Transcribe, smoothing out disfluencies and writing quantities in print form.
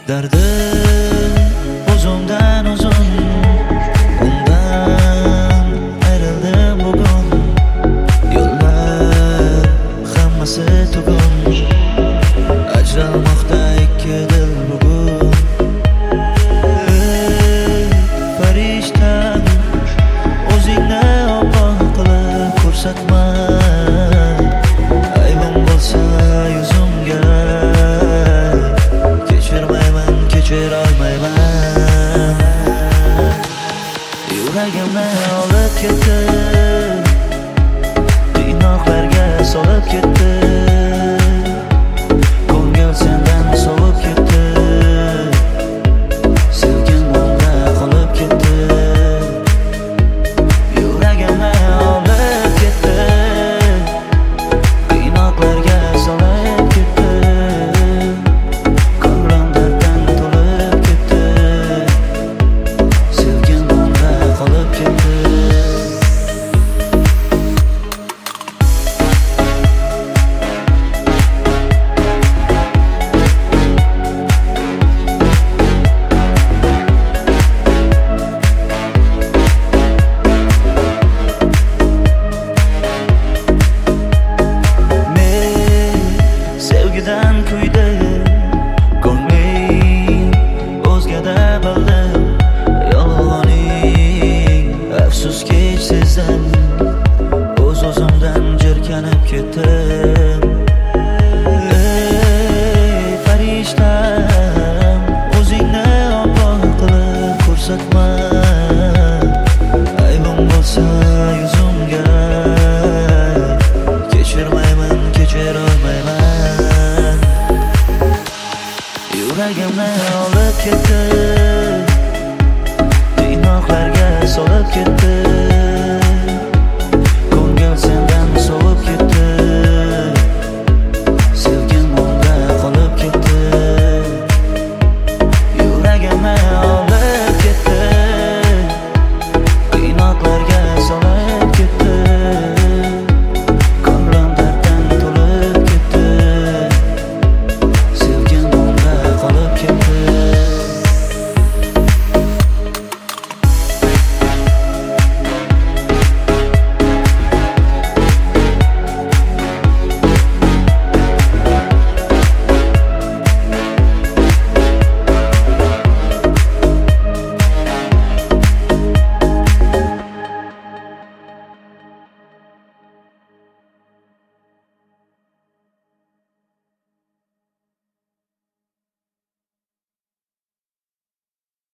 Dardim o'zimdan o'zim, undan ayrildim bugun. Yo'llar hammasi tugun, ajralmoqda ikki dil bugun. Ey farishtam, o'zingni oppoq qilib ko'rsatma. Aybim bo'lsa yuzimga, kechirmayman, kechira olmayman. Yuragimni olib ketdi, qiynoqlarga solib ketdi. Ko'ngil sendan sovib ketdi, sevgim unda qolib ketdi. Yuragimni olib ketdi, qiynoqlarga solib ketdi. Ko'nglim darddan to'lib ketdi, sevgim unda qolib ketdi. Sevgidan kuydi ko'nglim, o'zgada bildim yolg'oning. Afsuski sezdim, o'zimdan jirkanib ketdim. Ey farishtam, o'zingni oppoq qilib ko'rsatma. Aybim bo'lsa yuzimga, kechirmayman, kechira olmayman. Yuragimni olib ketdi, qiynoqlarga solib ketdi.